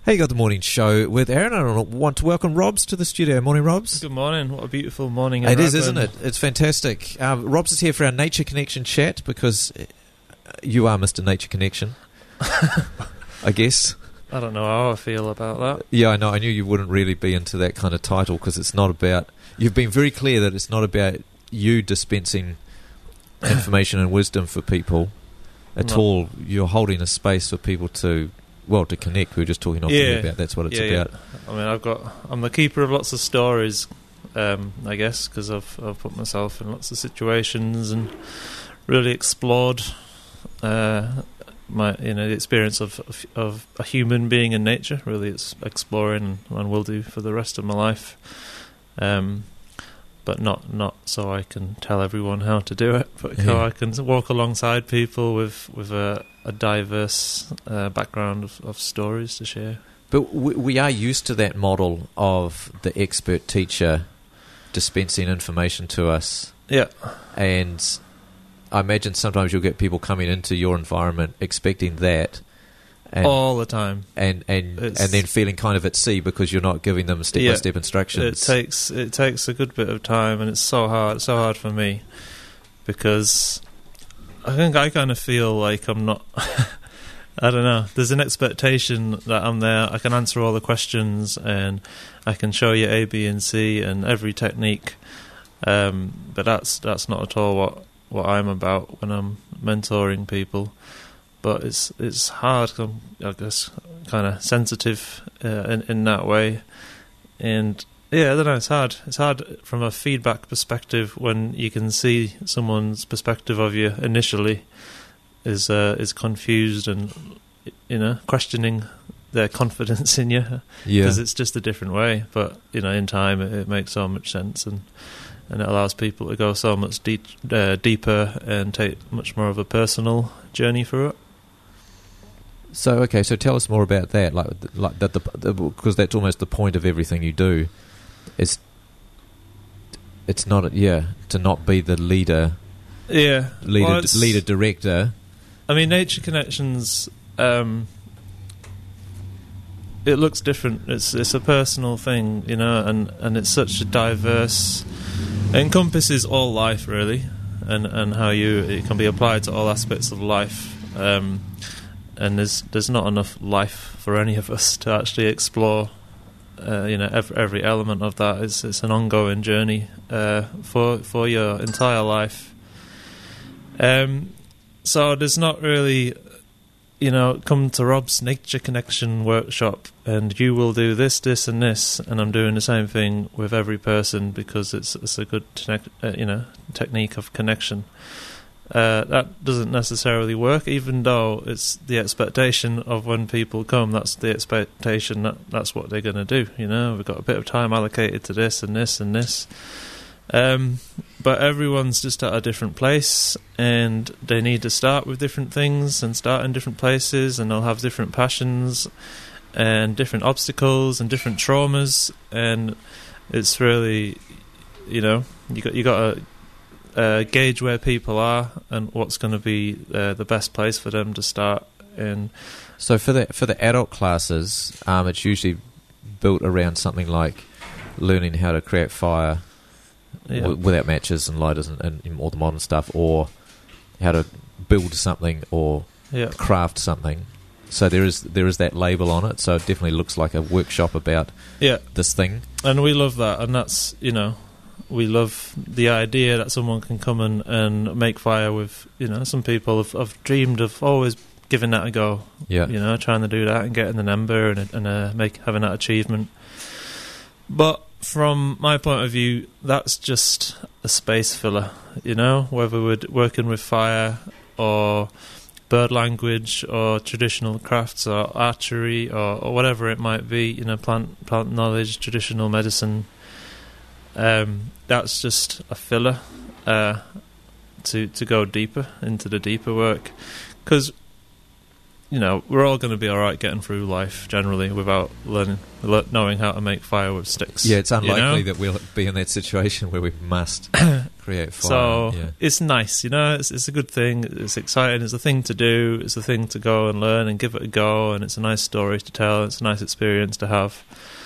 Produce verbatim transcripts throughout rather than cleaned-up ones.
Hey, you got the morning show with Aaron. I want to welcome Robs to the studio. Morning, Robs. Good morning. What a beautiful morning. In it is, Raglan. Isn't it? It's fantastic. Um, Robs is here for our Nature Connection chat because you are Mister Nature Connection, I guess. I don't know how I feel about that. Yeah, I know. I knew you wouldn't really be into that kind of title because it's not about... You've been very clear that it's not about you dispensing information and wisdom for people at No. all. You're holding a space for people to... Well, to connect, we were just talking off Yeah. about. That's what it's yeah, about. Yeah. I mean, I've got. I'm the keeper of lots of stories, um, I guess, because I've I've put myself in lots of situations and really explored uh, my you know the experience of of, of a human being in nature. Really, it's exploring and, and will do for the rest of my life. Um, but not not so I can tell everyone how to do it, but Yeah. so I can walk alongside people with with a. a diverse uh, background of, of stories to share. But we, we are used to that model of the expert teacher dispensing information to us. Yeah. And I imagine sometimes you'll get people coming into your environment expecting that. And, all the time. And and, It's- and then feeling kind of at sea because you're not giving them step-by-step instructions. It takes it takes a good bit of time, and it's so hard. It's so hard for me because I think I kind of feel like I'm not. I don't know. There's an expectation that I'm there. I can answer all the questions, and I can show you A, B, and C, and every technique. Um, but that's that's not at all what, what I'm about when I'm mentoring people. But it's it's hard. I'm, I guess kind of sensitive uh, in in that way, and. Yeah, I don't know, it's hard. It's hard from a feedback perspective when you can see someone's perspective of you initially is uh, is confused and, you know, questioning their confidence in you. Yeah. Because it's just a different way. But, you know, in time it, it makes so much sense and, and it allows people to go so much deep, uh, deeper and take much more of a personal journey through it. So, okay, so tell us more about that, like, like that, the because that's almost the point of everything you do. It's it's not yeah to not be the leader, Yeah, leader, well, it's- leader director. I mean, Nature Connections, um, it looks different. It's it's a personal thing, you know, and, and it's such a diverse... It encompasses all life, really, and, and how you it can be applied to all aspects of life. Um, and there's there's not enough life for any of us to actually explore, uh, you know, every, every element of that. It's, it's an ongoing journey uh, for, for your entire life. Um, so there's not really, you know, come to Rob's Nature Connection workshop and you will do this, this and this, and I'm doing the same thing with every person because it's it's a good, tec- uh, you know, technique of connection. Uh, that doesn't necessarily work, even though it's the expectation of when people come, that's the expectation that that's what they're going to do, you know, we've got a bit of time allocated to this and this and this. Um, but everyone's just at a different place and they need to start with different things and start in different places, and they'll have different passions and different obstacles and different traumas, and it's really, you know, you got you got to uh, gauge where people are and what's going to be uh, the best place for them to start. And So for the for the adult classes, um, it's usually built around something like learning how to create fire. yeah. W- without matches and lighters and, and all the modern stuff, or how to build something or yeah. craft something. So there is there is that label on it. So it definitely looks like a workshop about Yeah. this thing. And we love that, and that's, you know, we love the idea that someone can come and, and make fire with, you know, some people have, have dreamed of always giving that a go, Yeah, you know, trying to do that and getting the number and, and uh, make having that achievement. But from my point of view, that's just a space filler, you know, whether we're working with fire or bird language or traditional crafts or archery or, or whatever it might be, you know, plant plant knowledge, traditional medicine. Um, that's just a filler uh, to to go deeper into the deeper work, because, you know, we're all going to be all right getting through life generally without learning, le- knowing how to make fire with sticks. yeah. It's unlikely you know? that we'll be in that situation where we must create create fire. So yeah. it's nice, you know. It's it's a good thing. It's exciting. It's a thing to do. It's a thing to go and learn and give it a go. And it's a nice story to tell. It's a nice experience to have.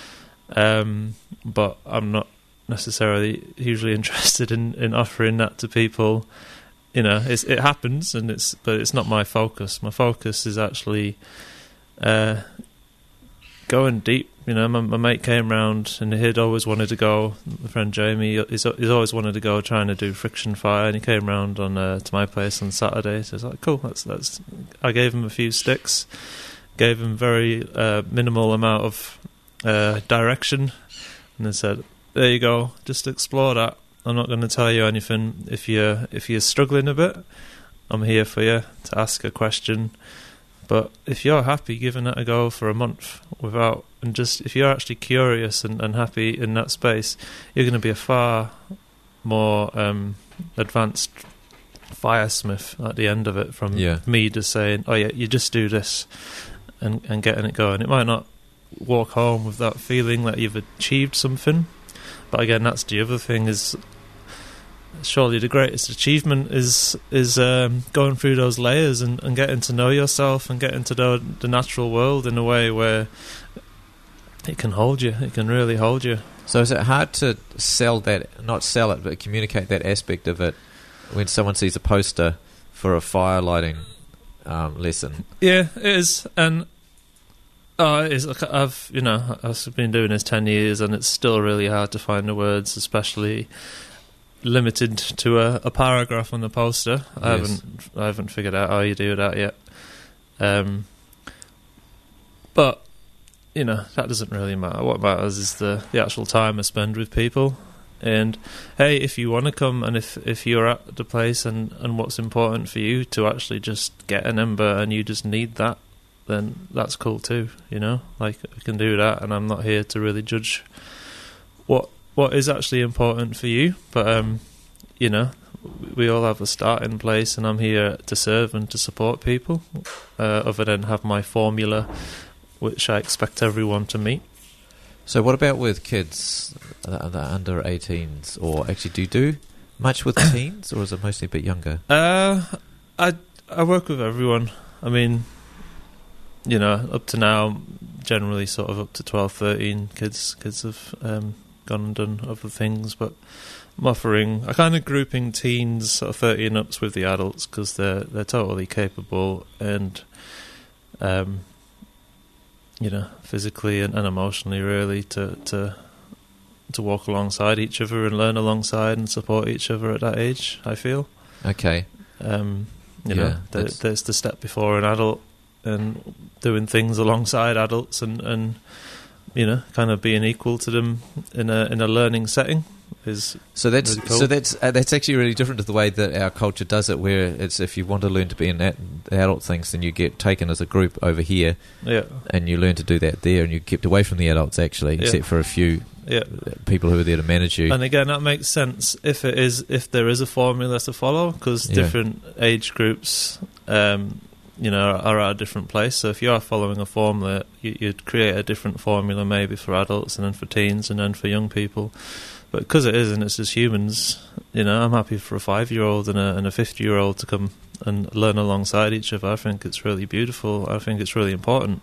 Um, but I'm not necessarily hugely interested in, in offering that to people. You know, it's, it happens, and it's but it's not my focus. My focus is actually uh, going deep. You know, my, my mate came round and he'd always wanted to go. My friend Jamie, he's, he's always wanted to go trying to do friction fire, and he came round on uh, to my place on Saturday. So I was like, cool, that's that's. I gave him a few sticks, gave him very uh, minimal amount of uh, direction, and I said, there you go, just explore that. I'm not going to tell you anything. If you're if you're struggling a bit, I'm here for you to ask a question. But if you're happy giving that a go for a month without, and just if you're actually curious and, and happy in that space, you're going to be a far more um, advanced firesmith at the end of it from Yeah. me just saying, oh yeah, you just do this and, and getting it going. It might not walk home with that feeling that you've achieved something, but again, that's the other thing is surely the greatest achievement is is um, going through those layers and, and getting to know yourself and getting to know the natural world in a way where it can hold you. It can really hold you. So is it hard to sell that, not sell it, but communicate that aspect of it when someone sees a poster for a fire lighting um, lesson? Yeah, it is. And oh, it is. I've, you know, I've been doing this ten years and it's still really hard to find the words, especially limited to a, a paragraph on the poster. I Yes. haven't I haven't figured out how you do that yet. Um, but you know, that doesn't really matter. What matters is the, the actual time I spend with people. And hey, if you want to come and if, if you're at the place and, and what's important for you to actually just get an ember and you just need that, then that's cool too, you know? Like, I can do that, and I'm not here to really judge what what is actually important for you. But, um, you know, we all have a starting place, and I'm here to serve and to support people, uh, other than have my formula, which I expect everyone to meet. So what about with kids that are under eighteens? Or actually, do you do much with teens, or is it mostly a bit younger? Uh, I I work with everyone. I mean, you know, up to now, generally sort of up to twelve, thirteen kids. Kids have um, gone and done other things, but I'm offering, I kind of grouping teens, sort of thirty and ups with the adults, because they're they're totally capable and, um, you know, physically and, and emotionally, really, to to to walk alongside each other and learn alongside and support each other at that age. I feel. Okay. Um, you Yeah, know, there, that's- there's the step before an adult and doing things alongside adults and, and you know, kind of being equal to them in a in a learning setting is So that's really cool. so that's uh, that's actually really different to the way that our culture does it, where it's if you want to learn to be in that adult things, then you get taken as a group over here, yeah, and you learn to do that there, and you kept away from the adults actually, Yeah. except for a few yeah. people who are there to manage you. And again, that makes sense if it is if there is a formula to follow, because Yeah. different age groups, um, you know, are, are at a different place. So if you are following a formula, you, you'd create a different formula maybe for adults and then for teens and then for young people. But because it is, and it's just humans, you know, I'm happy for a five-year-old and a and a fifty-year-old to come and learn alongside each other. I think it's really beautiful. I think it's really important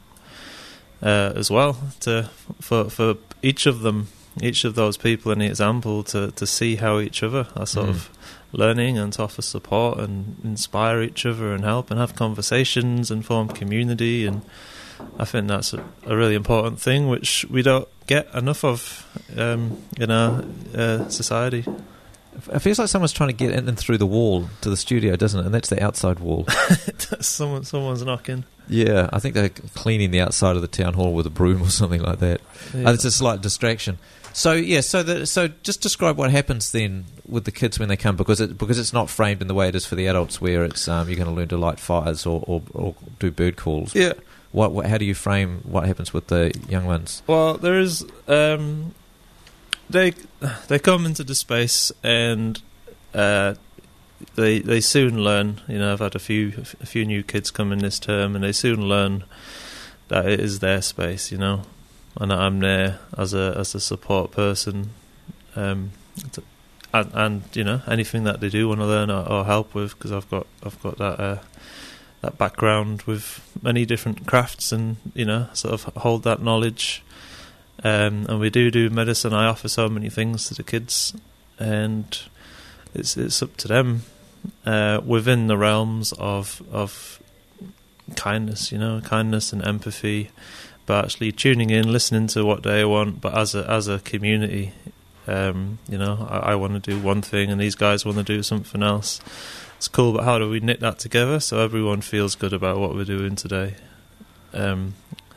uh, as well to for for each of them, each of those people in the example, to, to see how each other are sort Mm. of learning and to offer support and inspire each other and help and have conversations and form community. And I think that's a, a really important thing which we don't get enough of um, in our uh, society. It feels like someone's trying to get in and through the wall to the studio, doesn't it? And that's the outside wall. Someone, someone's knocking. Yeah, I think they're cleaning the outside of the town hall with a broom or something like that. Yeah. Uh, it's a slight distraction. So yeah, so the, so just describe what happens then with the kids when they come, because it because it's not framed in the way it is for the adults, where it's um, you're going to learn to light fires or, or, or do bird calls. Yeah. What, what how do you frame what happens with the young ones? Well, there is. Um, they they come into the space and uh, they they soon learn. You know, I've had a few a few new kids come in this term, and they soon learn that it is their space. You know, and that I'm there as a as a support person. Um, to, and, and you know, anything that they do want to learn or, or help with, because I've got I've got that uh, that background with many different crafts, and you know, sort of hold that knowledge. Um, and we do do medicine. I offer so many things to the kids, and it's it's up to them uh, within the realms of of kindness, you know, kindness and empathy. But actually tuning in, listening to what they want. But as a as a community, um, you know, I, I want to do one thing, and these guys want to do something else. It's cool, but how do we knit that together so everyone feels good about what we're doing today? Um,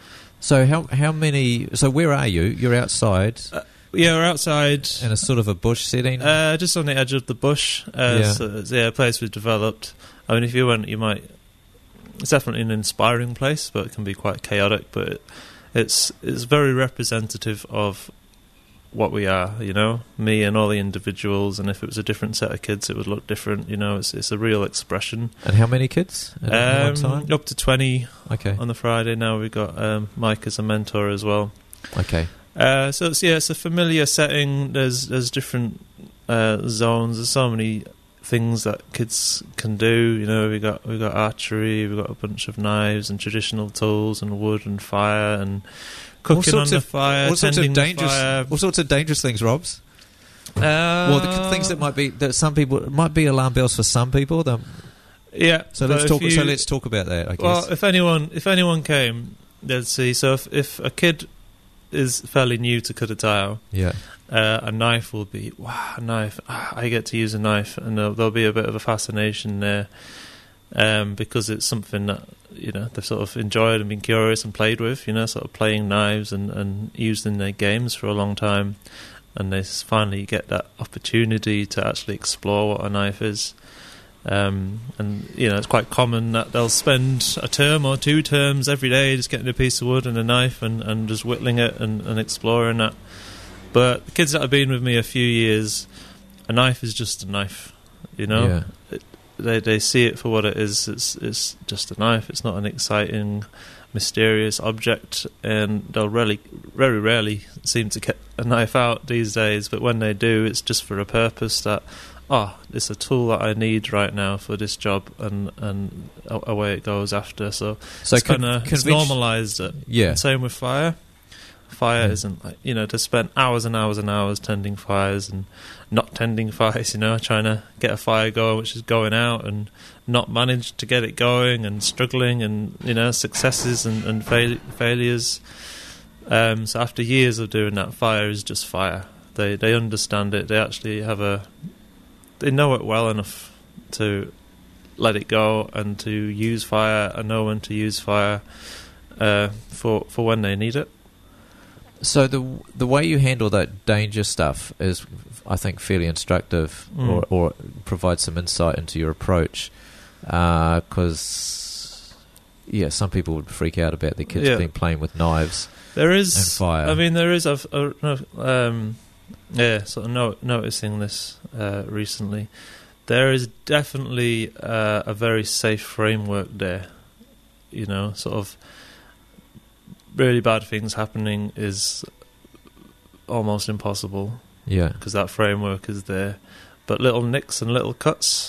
So how how many? So where are you? You're outside. Uh, yeah, we're outside in a sort of a bush setting. Uh, just on the edge of the bush. Uh, yeah. So it's, yeah, a place we've developed. I mean, if you went, you might. It's definitely an inspiring place, but it can be quite chaotic. But it, it's it's very representative of what we are. You know, me and all the individuals. And if it was a different set of kids, it would look different. You know, it's it's a real expression. And how many kids at um, one time? Up to twenty. Okay. On the Friday now, we've got um, Mike as a mentor as well. Okay. Uh, so it's yeah, it's a familiar setting. There's there's different uh, zones. There's so many things that kids can do. You know, we got we got archery. We got a bunch of knives and traditional tools and wood and fire and cooking on the of, fire. All sorts of dangerous, fire. all sorts of dangerous things, Robs. Uh, well, the things that might be that some people it might be alarm bells for some people. That, yeah. So let's talk. You, so let's talk about that. I guess. Well, if anyone if anyone came, they'd see. So if if a kid is fairly new to Kudatayo, yeah, uh, a knife will be wow, a knife. Ah, I get to use a knife, and there'll, there'll be a bit of a fascination there, um, because it's something that you know they've sort of enjoyed and been curious and played with. You know, sort of playing knives and and used in their games for a long time, and they finally get that opportunity to actually explore what a knife is. Um, and you know it's quite common that they'll spend a term or two terms every day just getting a piece of wood and a knife and, and just whittling it and, and exploring that. But the kids that have been with me a few years, a knife is just a knife, you know. Yeah. It, they they see it for what it is. It's it's just a knife. It's not an exciting, mysterious object, and they'll really very rarely seem to get a knife out these days. But when they do, it's just for a purpose that. Oh, it's a tool that I need right now for this job, and, and away it goes after. So, so it's con- kind of convention- normalised it. Yeah. And same with fire. Fire Mm. isn't like, you know, to spend hours and hours and hours tending fires and not tending fires, you know, trying to get a fire going which is going out and not manage to get it going and struggling and, you know, successes and, and fail- failures. Um, so after years of doing that, fire is just fire. They they understand it. They actually have a... They know it well enough to let it go and to use fire and know when to use fire uh, for for when they need it. So the the way you handle that danger stuff is, I think, fairly instructive, Mm. or, or provides some insight into your approach. Because, uh, yeah, some people would freak out about their kids Yeah. being playing with knives. There is, and fire. I mean, there is. I've, uh, no, um, yeah, sort of no, noticing this uh, recently. There is definitely uh, a very safe framework there. You know, sort of really bad things happening is almost impossible. Yeah, because that framework is there. But little nicks and little cuts,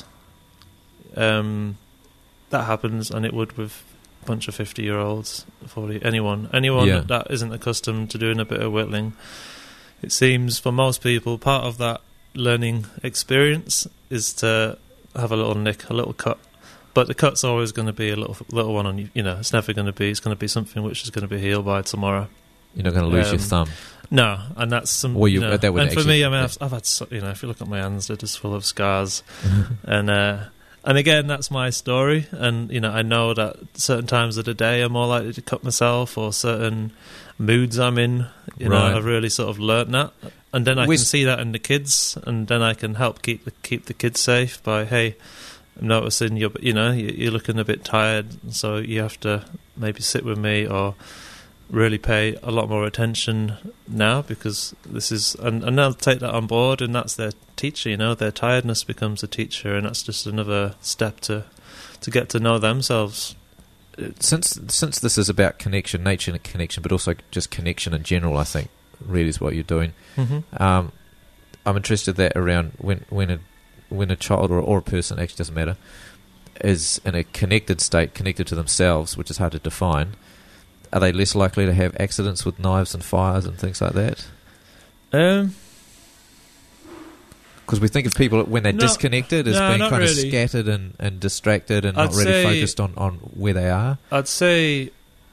um, that happens, and it would with a bunch of fifty-year-olds, forty, anyone, anyone Yeah. that isn't accustomed to doing a bit of whittling. It seems for most people, part of that learning experience is to have a little nick, a little cut. But the cut's always going to be a little little one on you. You know, it's never going to be. It's going to be something which is going to be healed by tomorrow. you're not going to lose Um, your thumb. No, and that's some. Well, you- you know, that would and for actually- me, I mean, yeah. I've, I've had, so, you know, if you look at my hands, they're just full of scars, and uh, and again, that's my story, and you know, I know that certain times of the day I'm more likely to cut myself, or certain moods I'm in. You know, Right. I've really sort of learnt that, and then I Where's- can see that in the kids, and then I can help keep the keep the kids safe by hey. I'm noticing you're, you know, you- you're looking a bit tired, so you have to maybe sit with me or really pay a lot more attention now because this is, and, and they'll take that on board, and that's their teacher. You know, their tiredness becomes a teacher, and that's just another step to to get to know themselves. Since since this is about connection, nature and connection, but also just connection in general, I think really is what you're doing. Mm-hmm. Um, I'm interested that around when when a when a child or, or a person, actually doesn't matter, is in a connected state, connected to themselves, which is hard to define, are they less likely to have accidents with knives and fires and things like that? Um, because we think of people when they're no, disconnected as no, being not kind really. of scattered and, and distracted and I'd not really say- focused on, on where they are. I'd say.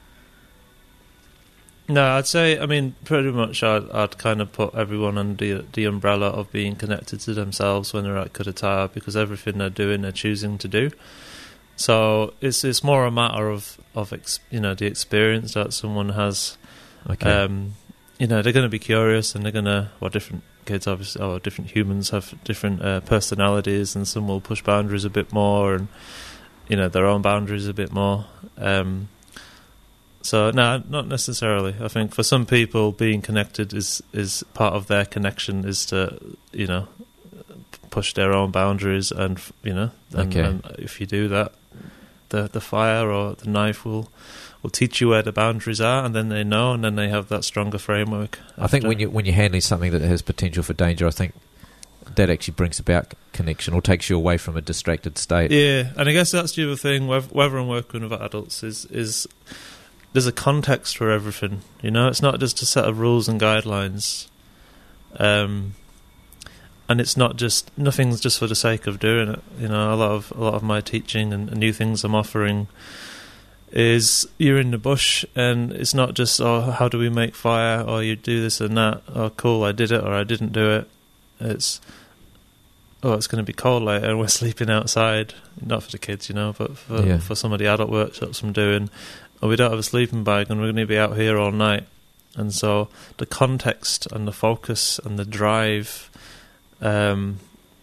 No, I'd say. I mean, pretty much. I'd, I'd kind of put everyone under the, the umbrella of being connected to themselves when they're at Kudataya, because everything they're doing, they're choosing to do. So it's it's more a matter of of ex, you know the experience that someone has. Okay. Um, you know, they're going to be curious, and they're going to. Well, different kids, obviously, or different humans have different uh, personalities, and some will push boundaries a bit more, and you know their own boundaries a bit more. Um, So no, not necessarily. I think for some people, being connected is is part of their connection is to you know push their own boundaries, and you know, and, Okay. and if you do that, the the fire or the knife will will teach you where the boundaries are, and then they know, and then they have that stronger framework. I think after. when you when you're handling something that has potential for danger, I think that actually brings about connection or takes you away from a distracted state. Yeah, and I guess that's the other thing. Whether, whether I'm working with adults is is. There's a context for everything, you know. It's not just a set of rules and guidelines, um, and it's not just nothing's just for the sake of doing it. You know, a lot of a lot of my teaching and, and new things I'm offering is you're in the bush, and it's not just oh how do we make fire, or you do this and that. Oh cool, I did it or I didn't do it. It's oh it's going to be cold later, and we're sleeping outside. Not for the kids, you know, but for Yeah. for some of the adult workshops I'm doing. Or we don't have a sleeping bag and we're going to be out here all night. And so the context and the focus and the drive, um,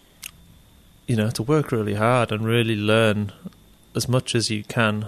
you know, to work really hard and really learn as much as you can,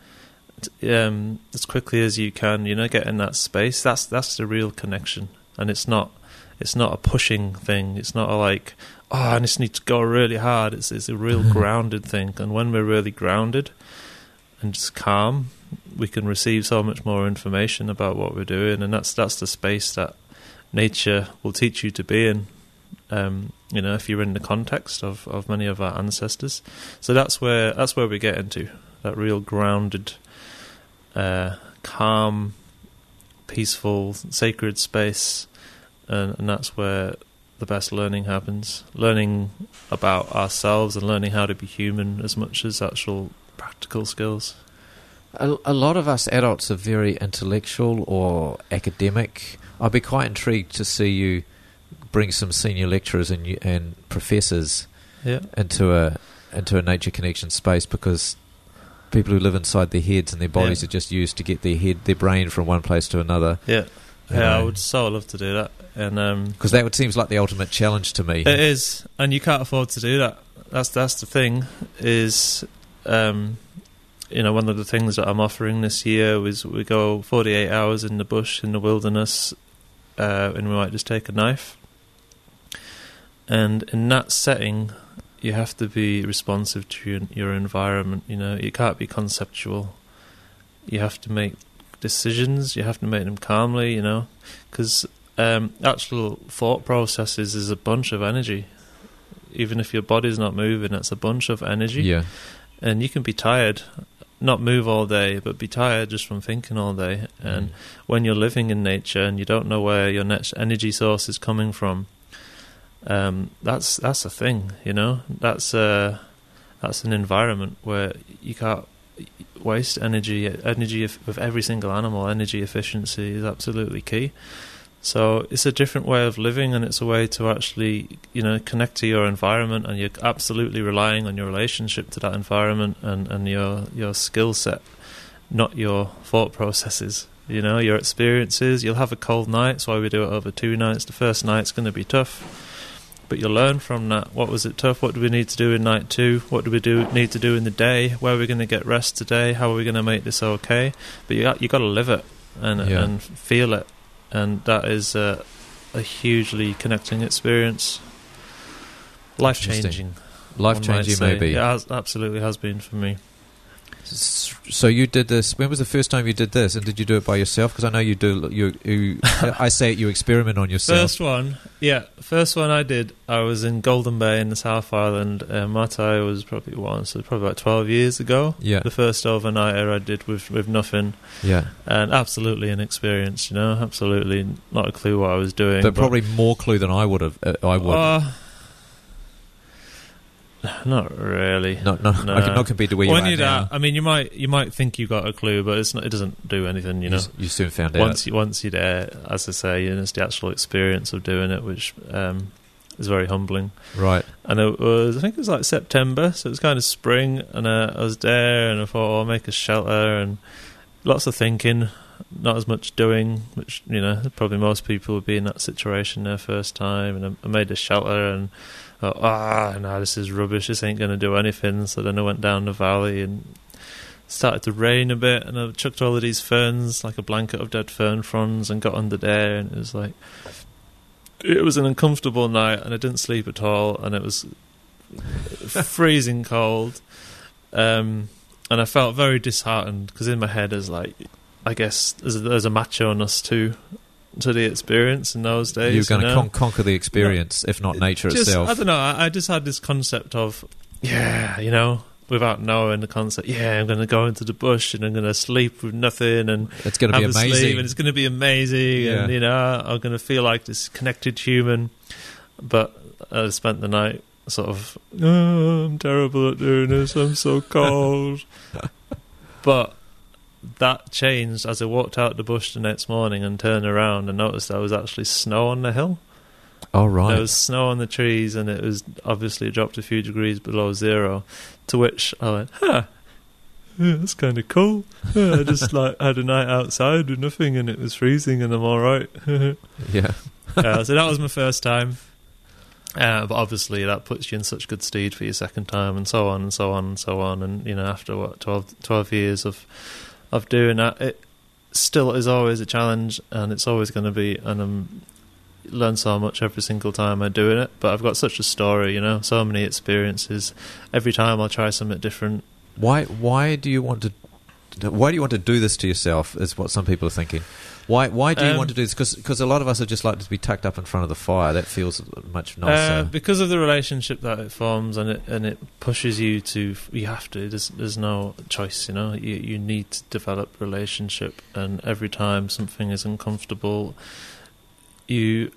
um, as quickly as you can, you know, get in that space. That's that's the real connection. And it's not it's not a pushing thing. It's not a like, oh, I just need to go really hard. It's, it's a real grounded thing. And when we're really grounded and just calm, we can receive so much more information about what we're doing, and that's that's the space that nature will teach you to be in. Um, you know, if you're in the context of, of many of our ancestors, so that's where that's where we get into that real grounded, uh, calm, peaceful, sacred space, and, and that's where the best learning happens. Learning about ourselves and learning how to be human as much as actual practical skills. A, a lot of us adults are very intellectual or academic. I'd be quite intrigued to see you bring some senior lecturers and you, and professors Yeah. into a into a nature connection space, because people who live inside their heads and their bodies Yeah. are just used to get their head, their brain from one place to another. Yeah, You yeah, I know. would so love to do that, and um, Because that would seems like the ultimate challenge to me. it is, and you can't afford to do that. That's that's the thing. Is um, you know, one of the things that I'm offering this year is we go forty-eight hours in the bush in the wilderness, uh, and we might just take a knife. And in that setting, you have to be responsive to your, your environment. You know, you can't be conceptual. You have to make decisions. You have to make them calmly. You know, because um, actual thought processes is a bunch of energy. Even if your body's not moving, it's a bunch of energy. Yeah. And you can be tired, not move all day, but be tired just from thinking all day. And Mm. when you're living in nature and you don't know where your next energy source is coming from, um, that's that's a thing, you know. That's uh, that's an environment where you can't waste energy. Energy of, of every single animal, energy efficiency is absolutely key. So it's a different way of living, and it's a way to actually, you know, connect to your environment, and you're absolutely relying on your relationship to that environment and, and your your skill set, not your thought processes. You know, your experiences. You'll have a cold night, that's why we do it over two nights. The first night's going to be tough, but you'll learn from that. What was it tough? What do we need to do in night two? What do we do need to do in the day? Where are we going to get rest today? How are we going to make this okay? But you got, you got to live it and Yeah. and feel it. And that is a, a hugely connecting experience. Life changing. Life changing, maybe. It has, absolutely has been for me. S- So you did this. When was the first time you did this? And did you do it by yourself? Because I know you do. You, you I say it, you experiment on yourself. First one, yeah, first one I did. I was in Golden Bay in the South Island. Uh, Matai was probably once, so probably about twelve years ago. Yeah. The first overnighter I did with with nothing, Yeah, and absolutely inexperienced. You know, absolutely not a clue what I was doing. but probably more clue than I would have. Uh, I would. Uh, not really. not, not, no. not compared to where you when are you're now. that, I mean, you might you might think you got a clue, but it's not. It doesn't do anything. You know. s- you soon found out. Once you once you're there, as I say, you know, it's the actual experience of doing it, which um, is very humbling. Right. And it was, I think it was like September, so it was kind of spring, and uh, I was there, and I thought, oh, I'll make a shelter, and lots of thinking, not as much doing, which, you know, probably most people would be in that situation their first time, and I, I made a shelter, and thought, ah, no, this is rubbish, this ain't going to do anything. So then I went down the valley, and started to rain a bit, and I chucked all of these ferns, like a blanket of dead fern fronds, and got under there, and it was like, it was an uncomfortable night, and I didn't sleep at all, and it was freezing cold, um, and I felt very disheartened, because in my head there's like, I guess there's a, there's a macho-ness to to the experience in those days. You're going to you know? con- conquer the experience, if not nature Just, itself. I don't know, I, I just had this concept of, yeah, you know, without knowing the concept, yeah, I'm going to go into the bush and I'm going to sleep with nothing and It's going to be have a sleep amazing. and it's going to be amazing, Yeah. and, you know, I'm going to feel like this connected human. But I spent the night sort of, oh, I'm terrible at doing this, I'm so cold. But that changed as I walked out the bush the next morning and turned around and noticed there was actually snow on the hill. Oh, right. There was snow on the trees, and it was obviously dropped a few degrees below zero. To which I went, huh, yeah, that's kind of cool. Yeah, I just like had a night outside with nothing, and it was freezing, and I'm all right. Yeah. uh, so that was my first time. Uh, but obviously that puts you in such good stead for your second time, and so on and so on and so on. And you know, after what twelve, twelve years of of doing that, it still is always a challenge, and it's always going to be. And I'm learn so much every single time I'm doing it. But I've got such a story, you know, so many experiences. Every time I'll try something different. Why? Why do you want to? Why do you want to do this to yourself? Is what some people are thinking. Why? Why do you Um, want to do this? Because a lot of us are just like to be tucked up in front of the fire. That feels much Uh, nicer. because of the relationship that it forms, and it and it pushes you to. You have to. There's there's no choice. You know, you you need to develop relationship, and every time something is uncomfortable, you.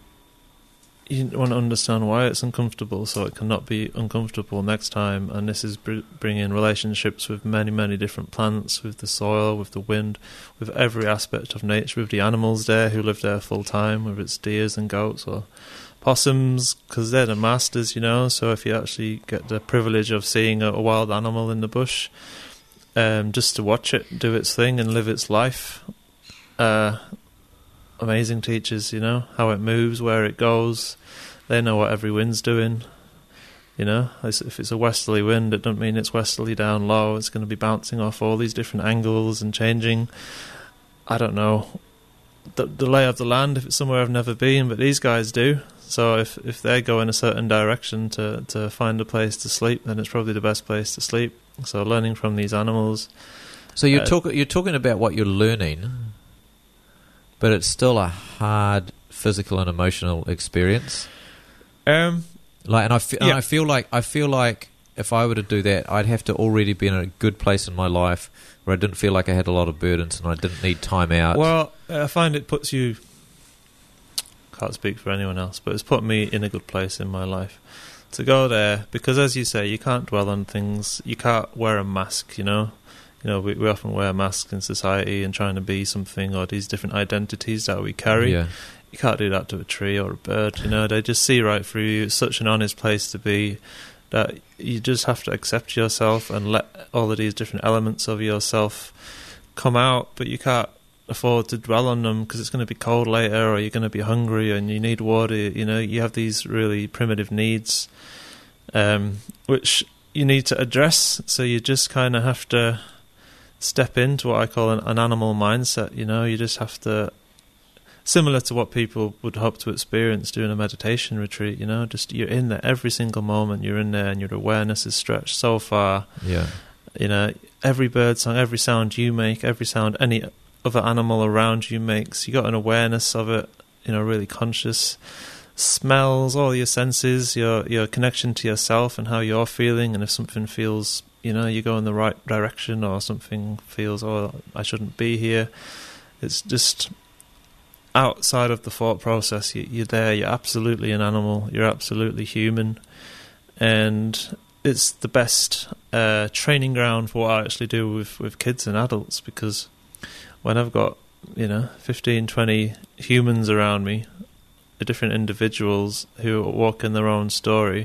You want to understand why it's uncomfortable, so it cannot be uncomfortable next time. And this is br- bringing relationships with many, many different plants, with the soil, with the wind, with every aspect of nature, with the animals there who live there full time, whether it's deers and goats or possums, because they're the masters, you know. So if you actually get the privilege of seeing a, a wild animal in the bush, um, just to watch it do its thing and live its life, uh, amazing teachers, you know, how it moves, where it goes. They know what every wind's doing, you know. If it's a westerly wind, it doesn't mean it's westerly down low. It's going to be bouncing off all these different angles and changing, I don't know, the, the lay of the land if it's somewhere I've never been, but these guys do. So if if they go in a certain direction to, to find a place to sleep, then it's probably the best place to sleep. So learning from these animals. So you're uh, talking you're talking about what you're learning, but it's still a hard physical and emotional experience. Um, Like, and I, fe- and Yeah. I feel like I feel like if I were to do that, I'd have to already be in a good place in my life where I didn't feel like I had a lot of burdens and I didn't need time out. well, I find it puts you. Can't speak for anyone else, but it's put me in a good place in my life to go there, because, as you say, you can't dwell on things. You can't wear a mask. You know, you know, we, we often wear masks in society and trying to be something, or these different identities that we carry. Yeah. You can't do that to a tree or a bird. You know, they just see right through you. It's such an honest place to be that you just have to accept yourself and let all of these different elements of yourself come out, but you can't afford to dwell on them because it's going to be cold later, or you're going to be hungry and you need water. You know, you have these really primitive needs, um, which you need to address. So you just kind of have to step into what I call an, an animal mindset. You know, you just have to, similar to what people would hope to experience doing a meditation retreat, you know, just you're in there every single moment. You're in there and your awareness is stretched so far. Yeah. You know, every bird song, every sound you make, every sound any other animal around you makes, you got an awareness of it, you know, really conscious. Smells, all your senses, your your connection to yourself and how you're feeling, and if something feels, you know, you go in the right direction, or something feels, oh, I shouldn't be here. It's just outside of the thought process. You, you're there, you're absolutely an animal, you're absolutely human, and it's the best uh, training ground for what I actually do with, with kids and adults, because when I've got, you know, fifteen, twenty humans around me, different individuals who walk in their own story,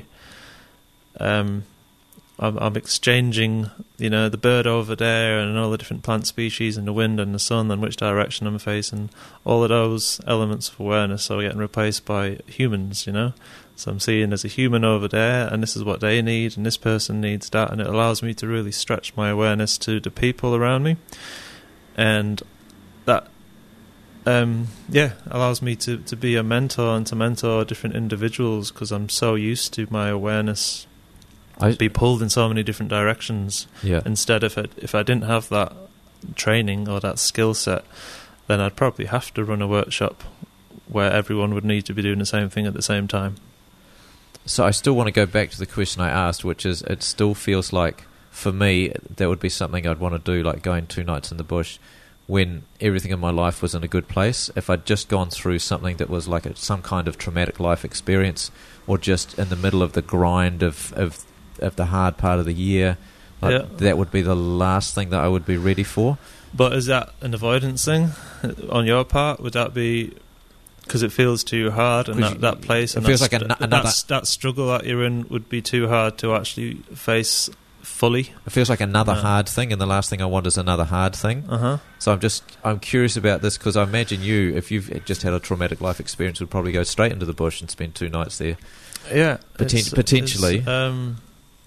um, I'm, I'm exchanging, you know, the bird over there and all the different plant species and the wind and the sun and which direction I'm facing, all of those elements of awareness are getting replaced by humans, you know. So I'm seeing there's a human over there and this is what they need and this person needs that, and it allows me to really stretch my awareness to the people around me, and that Um, yeah, allows me to, to be a mentor and to mentor different individuals, because I'm so used to my awareness I, be pulled in so many different directions. Yeah. Instead, if it, if I didn't have that training or that skill set, then I'd probably have to run a workshop where everyone would need to be doing the same thing at the same time. So I still want to go back to the question I asked, which is, it still feels like, for me, that would be something I'd want to do, like going two nights in the bush, when everything in my life was in a good place. If I'd just gone through something that was like a, some kind of traumatic life experience, or just in the middle of the grind of of, of the hard part of the year, like yeah. that would be the last thing that I would be ready for. But is that an avoidance thing on your part? Would that be because it feels too hard and that, you, that place? It and feels like an, an, another... that struggle that you're in would be too hard to actually face fully. It feels like another uh, hard thing, and the last thing I want is another hard thing. Uh-huh. So I'm just I'm curious about this, because I imagine you, if you've just had a traumatic life experience, would probably go straight into the bush and spend two nights there. Yeah, Poten- it's, potentially. It's, um,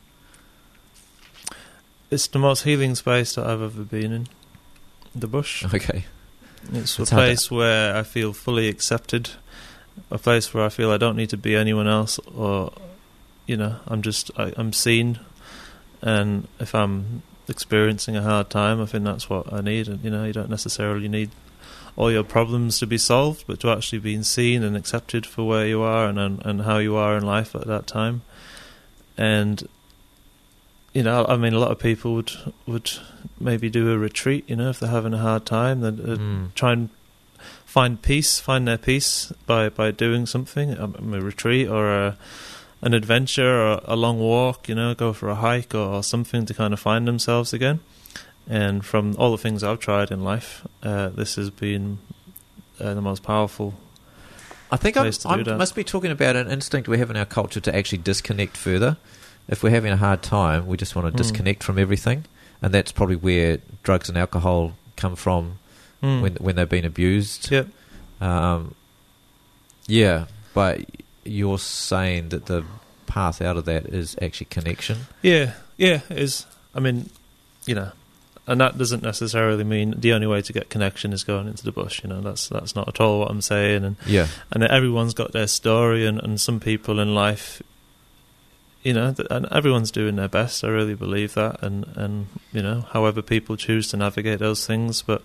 it's the most healing space that I've ever been in. The bush. Okay. It's That's a place to- where I feel fully accepted. A place where I feel I don't need to be anyone else, or you know, I'm just I, I'm seen. And if I'm experiencing a hard time, I think that's what I need. And you know, you don't necessarily need all your problems to be solved, but to actually be seen and accepted for where you are and and, and how you are in life at that time. And you know, I mean, a lot of people would would maybe do a retreat. You know, if they're having a hard time, then mm. try and find peace, find their peace by by doing something, a, a retreat or a. an adventure or a long walk, you know, go for a hike or, or something to kind of find themselves again. And from all the things I've tried in life, uh, this has been uh, the most powerful I think place I'm, to do I that. must be talking about an instinct we have in our culture to actually disconnect further. If we're having a hard time, we just want to mm. disconnect from everything. And that's probably where drugs and alcohol come from mm. when when they've been abused. Yep. Um, yeah, but... you're saying that the path out of that is actually connection? Yeah, yeah, it is. I mean, you know, and that doesn't necessarily mean the only way to get connection is going into the bush, you know, that's that's not at all what I'm saying. And yeah. and everyone's got their story, and, and some people in life, you know, th- and everyone's doing their best, I really believe that, and, and you know, however people choose to navigate those things, but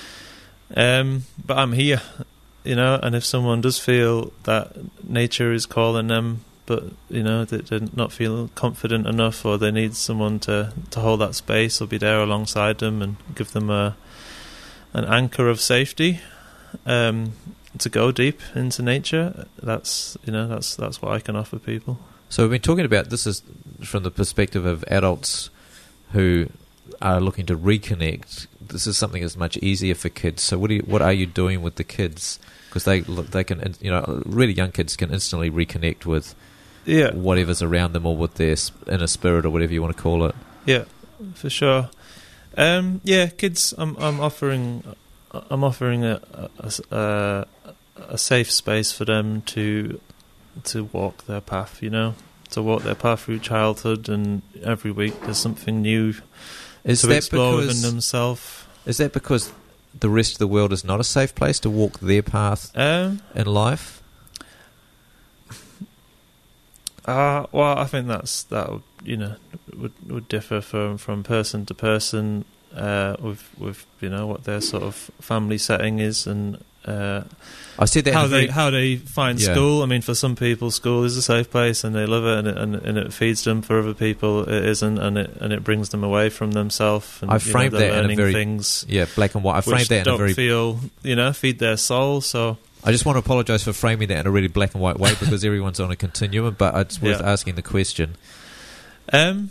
um, but I'm here. You know, and if someone does feel that nature is calling them, but, you know, they, they're not feeling confident enough, or they need someone to, to hold that space or be there alongside them and give them a an anchor of safety, um, to go deep into nature, that's, you know, that's that's what I can offer people. So we've been talking about, this is from the perspective of adults who are looking to reconnect. This is something that's much easier for kids. So what do you, what are you doing with the kids? Because they they can, you know, really young kids can instantly reconnect with yeah. whatever's around them, or with their inner spirit, or whatever you want to call it. Yeah, for sure. Um, yeah, kids. I'm I'm offering I'm offering a a, a a safe space for them to to walk their path. You know, to walk their path through childhood, and every week there's something new is to that explore because, within themselves. Is that because the rest of the world is not a safe place to walk their path um, in life? Uh, well, I think that's that would, you know would would differ from, from person to person uh, with with you know what their sort of family setting is, and uh, I said that how in a very- they how they find Yeah. school. I mean, for some people, school is a safe place and they love it, and it, and, and it feeds them. For other people, it isn't, and it and it brings them away from themselves. And, I you framed know, they're that in a learning very things yeah black and white. I framed which that in a don't very. feel you know feed their soul. So I just want to apologise for framing that in a really black and white way because everyone's on a continuum. But it's worth Yeah. asking the question. Um.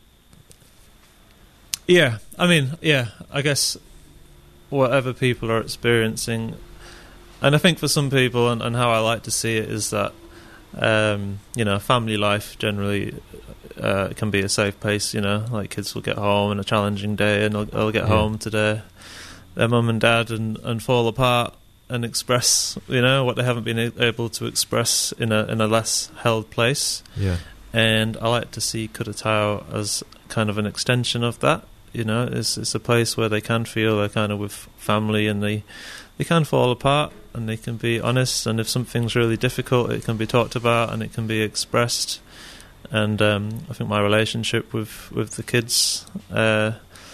Yeah, I mean, yeah, I guess whatever people are experiencing, and I think for some people, and, and how I like to see it is that, um, you know, family life generally uh, can be a safe place. You know, like kids will get home on a challenging day, and they'll, they'll get Yeah. home to their their mum and dad, and, and fall apart and express, you know, what they haven't been a- able to express in a in a less held place. Yeah. And I like to see Kuratao as kind of an extension of that. You know, it's it's a place where they can feel they're kind of with family, and they they can fall apart, and they can be honest. And if something's really difficult, it can be talked about and it can be expressed. And um, I think my relationship with with the kids uh,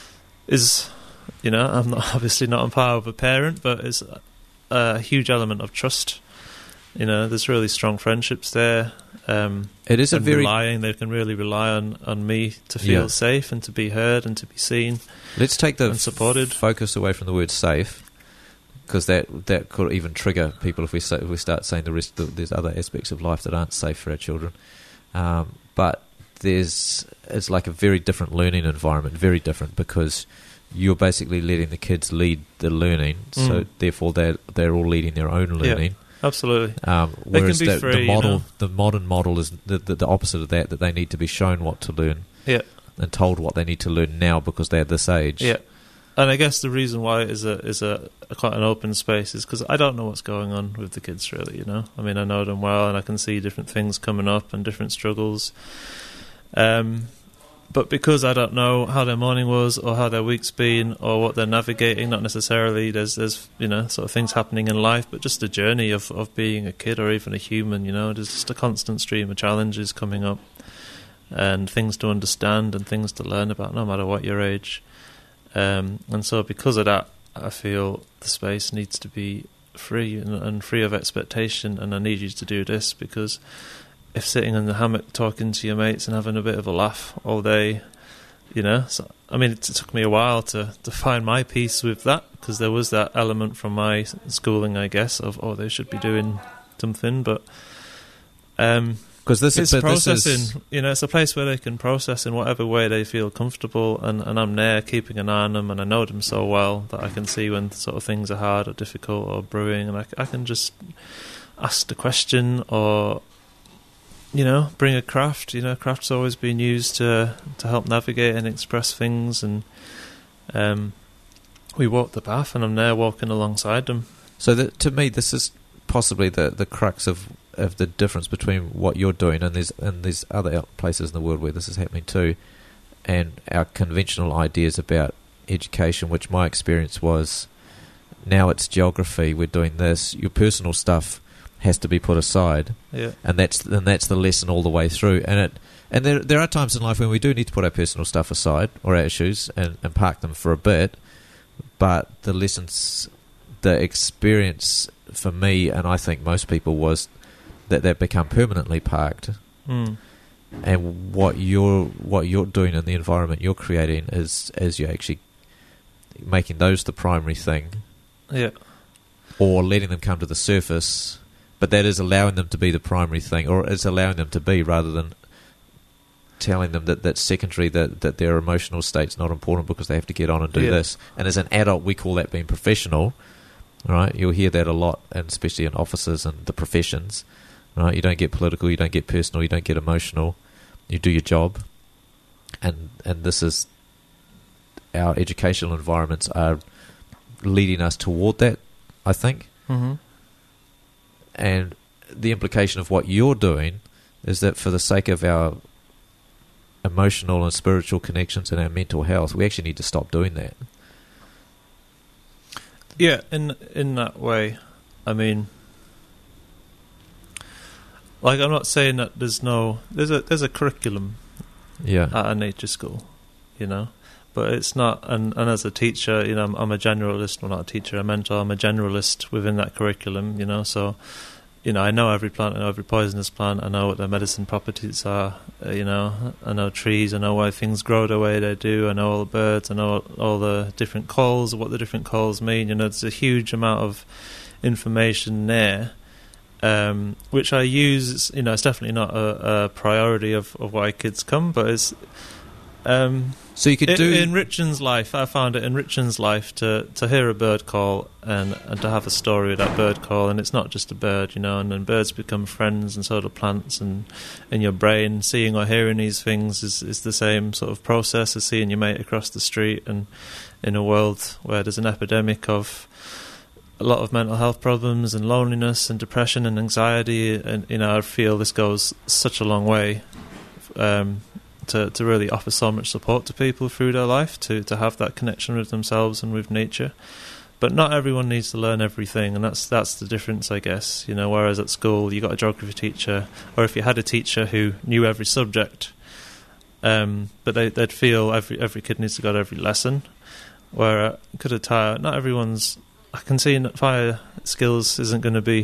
is, you know, I'm not obviously not on par with a parent, but it's a, a huge element of trust. You know, there's really strong friendships there. Um, It is a and very relying, they can really rely on, on me to feel Yeah. safe and to be heard and to be seen. Let's take the and supported. focus away from the word safe, because that that could even trigger people if we say, if we start saying the rest. Of, there's other aspects of life that aren't safe for our children, um, but there's it's like a very different learning environment, very different because you're basically letting the kids lead the learning, so Mm. therefore they they're all leading their own learning. Absolutely. Um, They can whereas be the, free, the you model, know? the modern model is the, the the opposite of that. That they need to be shown what to learn, Yeah. and told what they need to learn now because they're this age. Yeah. And I guess the reason why it is a is a, a quite an open space is because I don't know what's going on with the kids really. You know, I mean, I know them well, and I can see different things coming up and different struggles. Um, but because I don't know how their morning was, or how their week's been, or what they're navigating, not necessarily there's there's you know sort of things happening in life, but just the journey of of being a kid or even a human. You know, there's just a constant stream of challenges coming up, and things to understand and things to learn about, no matter what your age. Um, and so because of that, I feel the space needs to be free and, and free of expectation, and I need you to do this, because if sitting in the hammock talking to your mates and having a bit of a laugh all day, you know, so, I mean, it, it took me a while to, to find my peace with that, because there was that element from my schooling, I guess, of, oh, they should be doing something, but um, Because this it's is but this processing, is- you know, it's a place where they can process in whatever way they feel comfortable, and, and I'm there keeping an eye on them, and I know them so well that I can see when sort of things are hard or difficult or brewing, and I, I can just ask the question, or, you know, bring a craft. You know, craft's always been used to to help navigate and express things, and um, we walk the path, and I'm there walking alongside them. So that, to me, this is possibly the, the crux of, of the difference between what you're doing and there's and there's other places in the world where this is happening too, and our conventional ideas about education, which my experience was, now it's geography, we're doing this, your personal stuff has to be put aside, Yeah, and that's and that's the lesson all the way through. And it and there there are times in life when we do need to put our personal stuff aside or our issues and, and park them for a bit, but the lessons, the experience for me, and I think most people, was that they've become permanently parked. mm. And what you're what you're doing in the environment you're creating is is you're actually making those the primary thing, yeah, or letting them come to the surface. But that is allowing them to be the primary thing, or it's allowing them to be, rather than telling them that that's secondary, that, that their emotional state's not important because they have to get on and do Yeah. this. And as an adult, we call that being professional, right? You'll hear that a lot, and especially in offices and the professions, right? You don't get political, you don't get personal, you don't get emotional. You do your job. And and this is, our educational environments are leading us toward that, I think. Mm-hmm. And the implication of what you're doing is that for the sake of our emotional and spiritual connections and our mental health, we actually need to stop doing that. Yeah, in in that way, I mean, like, I'm not saying that there's no there's a there's a curriculum Yeah. at a nature school, you know, but it's not. And, and as a teacher, you know, I'm, I'm a generalist. Well, not a teacher, a mentor. I'm a generalist within that curriculum, you know. So, you know, I know every plant, I know every poisonous plant. I know what their medicine properties are. Uh, you know, I know trees. I know why things grow the way they do. I know all the birds. I know all the different calls, what the different calls mean. You know, there's a huge amount of information there, um, which I use. You know, it's definitely not a, a priority of, of why kids come, but it's. Um, So you could it, do in Richard's life, I found it in Richard's life to, to hear a bird call and, and to have a story with that bird call, and it's not just a bird, you know, and then birds become friends, and so do plants, and in your brain, seeing or hearing these things is, is the same sort of process as seeing your mate across the street. And in a world where there's an epidemic of a lot of mental health problems and loneliness and depression and anxiety, and you know, I feel this goes such a long way. Um, To, to really offer so much support to people through their life, to, to have that connection with themselves and with nature. But not everyone needs to learn everything, and that's that's the difference, I guess. You know, whereas at school you got a geography teacher, or if you had a teacher who knew every subject, um, but they, they'd feel every every kid needs to go to every lesson. Where uh, could attire, not everyone's. I can see that fire skills isn't going to be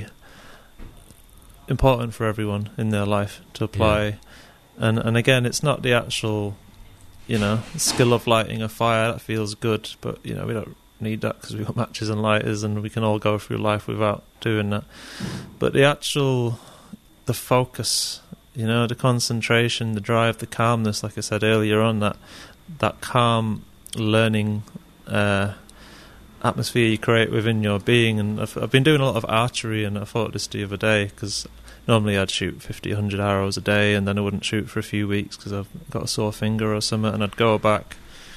important for everyone in their life to apply. Yeah. And and again, it's not the actual, you know, skill of lighting a fire that feels good, but you know, we don't need that because we've got matches and lighters, and we can all go through life without doing that. But the actual, the focus, you know, the concentration, the drive, the calmness, like I said earlier on, that that calm learning uh, atmosphere you create within your being. And I've, I've been doing a lot of archery, and I thought this the other day because. Normally I'd shoot fifty, one hundred arrows a day, and then I wouldn't shoot for a few weeks because I've got a sore finger or something, and I'd go back.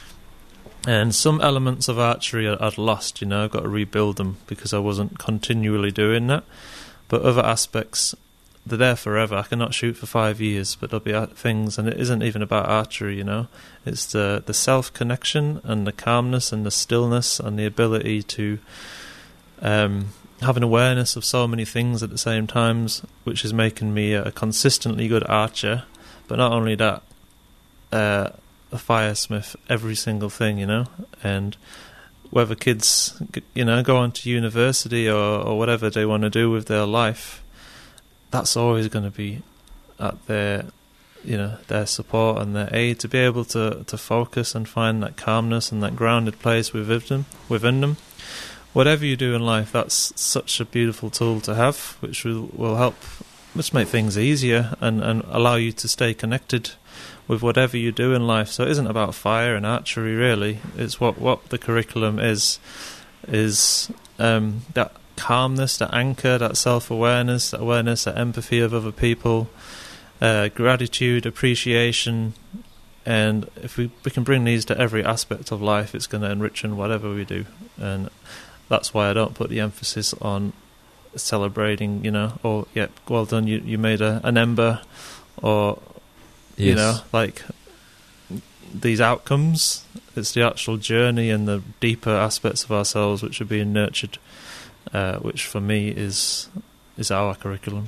And some elements of archery I'd lost, you know, I've got to rebuild them because I wasn't continually doing that. But other aspects, they're there forever. I cannot shoot for five years, but there'll be things, and it isn't even about archery, you know. It's the, the self-connection and the calmness and the stillness and the ability to... Um, have an awareness of so many things at the same times, which is making me a consistently good archer. But not only that, uh, a firesmith, every single thing, you know. And whether kids, you know, go on to university or, or whatever they want to do with their life, that's always going to be at their, you know, their support and their aid to be able to, to focus and find that calmness and that grounded place within them, within them. Whatever you do in life, that's such a beautiful tool to have, which will, will help just make things easier and, and allow you to stay connected with whatever you do in life. So it isn't about fire and archery, really. It's what, what the curriculum is, is um, that calmness, that anchor, that self-awareness, that awareness, that empathy of other people, uh, gratitude, appreciation. And if we, we can bring these to every aspect of life, it's going to enrich in whatever we do. And that's why I don't put the emphasis on celebrating, you know, or, yeah, well done, you, you made a, an ember, or, yes. you know, like these outcomes. It's the actual journey and the deeper aspects of ourselves which are being nurtured, uh, which for me is is our curriculum.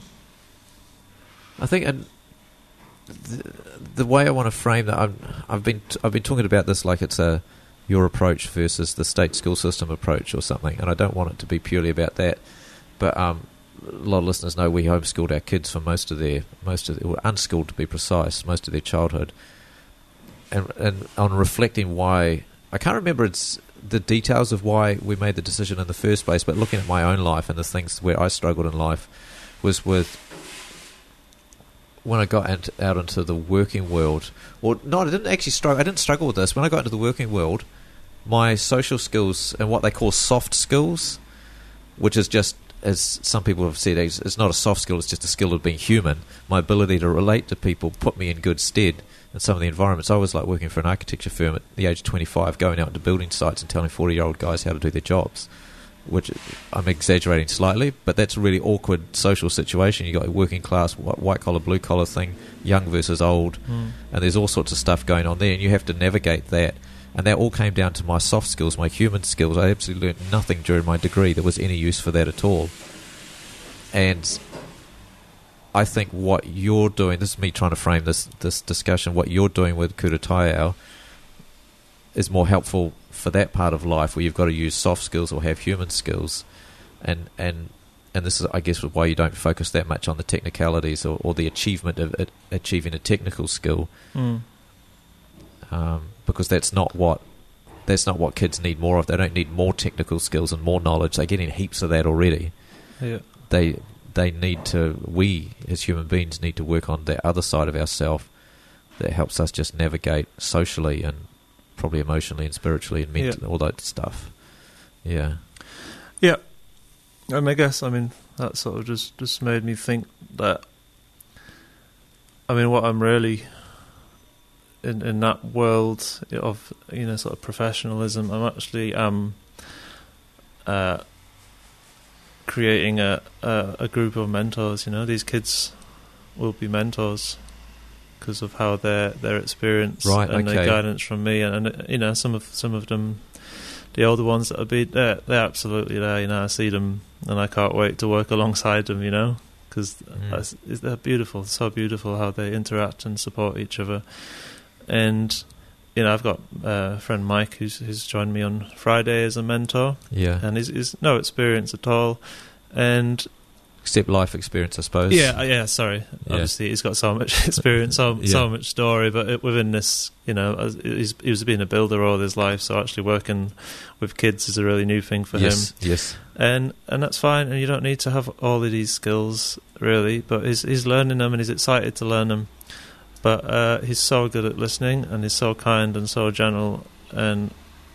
I think and the, the way I want to frame that, I've, I've been I've been talking about this like it's a your approach versus the state school system approach or something, and I don't want it to be purely about that. But um, a lot of listeners know we homeschooled our kids for most of their most of their, or unschooled to be precise, most of their childhood. And and on reflecting why, I can't remember it's the details of why we made the decision in the first place, but looking at my own life and the things where I struggled in life was with when I got into, out into the working world. Or no, I didn't actually struggle. I didn't struggle with this. When I got into the working world, my social skills and what they call soft skills, which is just, as some people have said, it's not a soft skill, it's just a skill of being human. My ability to relate to people put me in good stead in some of the environments. I was like working for an architecture firm at the age of twenty-five, going out to building sites and telling forty-year-old guys how to do their jobs, which I'm exaggerating slightly, but that's a really awkward social situation. You got a working class, white-collar, blue-collar thing, young versus old, mm. and there's all sorts of stuff going on there, and you have to navigate that. And that all came down to my soft skills, my human skills. I absolutely learned nothing during my degree that was any use for that at all. And I think what you're doing, this is me trying to frame this this discussion, what you're doing with Kura Taiao is more helpful for that part of life where you've got to use soft skills or have human skills, and and and this is, I guess, why you don't focus that much on the technicalities or, or the achievement of it, achieving a technical skill, mm. um, because that's not what that's not what kids need more of. They don't need more technical skills and more knowledge. They're getting heaps of that already. Yeah. They they need to. We as human beings need to work on the other side of ourselves that helps us just navigate socially and probably emotionally and spiritually and mentally, yeah. all that stuff. Yeah. Yeah. And I guess, I mean, that sort of just, just made me think that, I mean, what I'm really, in in that world of, you know, sort of professionalism, I'm actually um, uh, creating a, a, a group of mentors, you know. These kids will be mentors because of how their their experience right, and okay. their guidance from me, and, and you know, some of some of them, the older ones that have been there, they're absolutely there. You know, I see them, and I can't wait to work alongside them. You know, because mm. they're beautiful, so beautiful how they interact and support each other. And you know, I've got a friend Mike who's who's joined me on Friday as a mentor. Yeah, and he's, he's no experience at all, and. Except life experience, I suppose. Yeah, yeah. Sorry, yeah. Obviously he's got so much experience, so yeah. so much story. But it, within this, you know, he's, he was being a builder all his life, so actually working with kids is a really new thing for yes, him. Yes, and and that's fine. And you don't need to have all of these skills really, but he's he's learning them and he's excited to learn them. But uh, he's so good at listening, and he's so kind and so gentle, and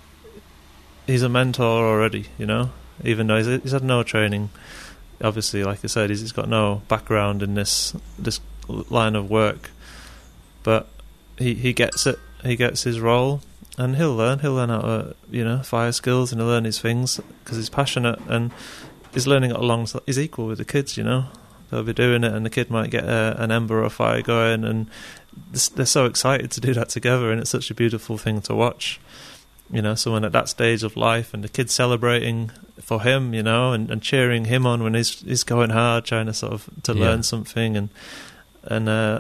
he's a mentor already. You know, even though he's, he's had no training. Obviously, like I said, he's, he's got no background in this this line of work, but he he gets it. He gets his role, and he'll learn. He'll learn how to, you know, fire skills, and he'll learn his things because he's passionate and he's learning it alongside. He's equal with the kids, you know. They'll be doing it, and the kid might get a, an ember or a fire going, and they're so excited to do that together, and it's such a beautiful thing to watch. You know, someone at that stage of life, and the kid celebrating for him, you know, and, and cheering him on when he's he's going hard, trying to sort of to yeah. learn something, and and uh,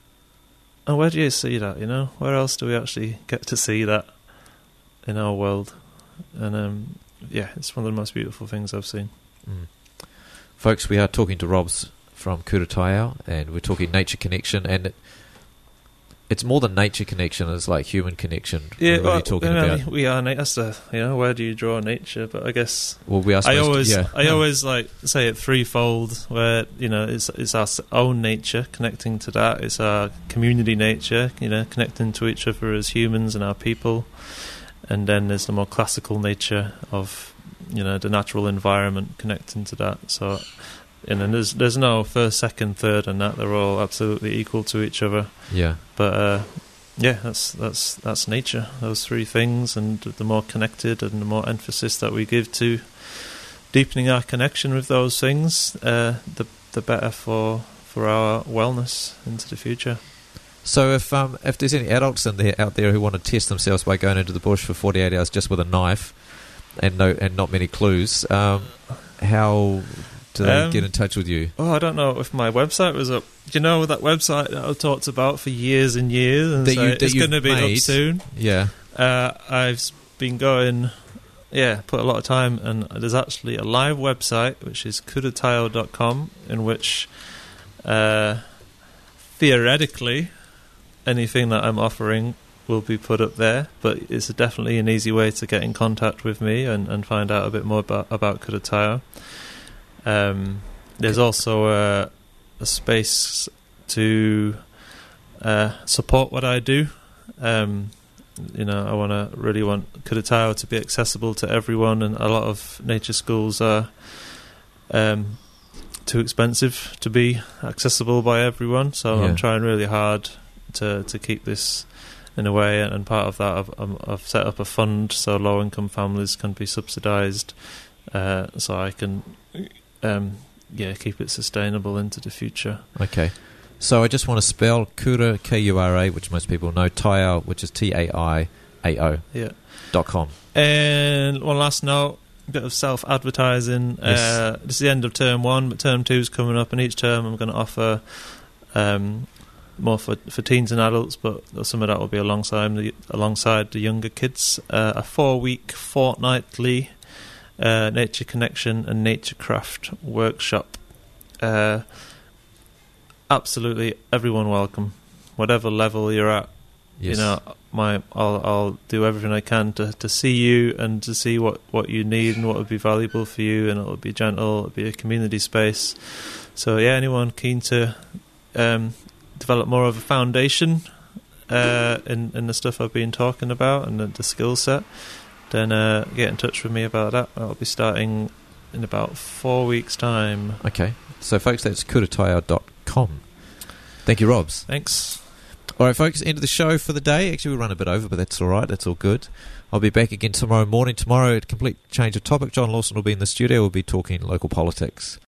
and where do you see that? You know, where else do we actually get to see that in our world? And um, yeah, it's one of the most beautiful things I've seen. Mm. Folks, we are talking to Robs from Kura Taiao, and we're talking nature connection, and it, it's more than nature connection, it's like human connection. Yeah, we're well, really talking I mean, about. we are. That's the, you know, where do you draw nature? But I guess well, we are. I always, to, yeah. I always like say it threefold. Where you know, it's it's our own nature, connecting to that. It's our community nature, you know, connecting to each other as humans and our people. And then there's the more classical nature of, you know, the natural environment, connecting to that. So, and then there's there's no first, second, third, and that they're all absolutely equal to each other. Yeah. But uh, yeah, that's that's that's nature. Those three things, and the more connected and the more emphasis that we give to deepening our connection with those things, uh, the the better for for our wellness into the future. So if um, if there's any adults in there out there who want to test themselves by going into the bush for forty-eight hours just with a knife and no and not many clues, um, how do they um, get in touch with you? Oh, I don't know if my website was up. Do you know that website that I've talked about for years and years? And that so you, that it's going to be made. up soon. Yeah. Uh, I've been going, yeah, put a lot of time, and there's actually a live website, which is kura taiao dot com, in which uh, theoretically anything that I'm offering will be put up there, but it's definitely an easy way to get in contact with me and, and find out a bit more about, about Kura Taiao. Um, there's also a, a space to uh, support what I do. Um, you know, I want to really want Kura Taiao to be accessible to everyone, and a lot of nature schools are um, too expensive to be accessible by everyone, so yeah. I'm trying really hard to to keep this in a way, and part of that I've, I've set up a fund so low income families can be subsidised, uh, so I can um, yeah keep it sustainable into the future. Okay, so I just want to spell Kura, K U R A, which most people know, Taiao, which is T A I A O yeah dot com. And one last note, bit of self-advertising. Yes. Uh, this is the end of term one, but term two is coming up, and each term I'm going to offer um, more for for teens and adults, but some of that will be alongside the alongside the younger kids. Uh, a four-week, fortnightly uh, nature connection and nature craft workshop. Uh, absolutely, everyone welcome, whatever level you're at. Yes. You know, my I'll I'll do everything I can to, to see you and to see what, what you need and what would be valuable for you, and it'll be gentle, it'll be a community space. So yeah, anyone keen to um, develop more of a foundation uh, in in the stuff I've been talking about and the, the skill set, then uh, get in touch with me about that. I'll be starting in about four weeks' time. Okay, so folks, that's kurataya dot com. Thank you, Robs. Thanks. All right, folks, end of the show for the day. Actually, we run a bit over, but that's all right. That's all good. I'll be back again tomorrow morning. Tomorrow, a complete change of topic. John Lawson will be in the studio. We'll be talking local politics.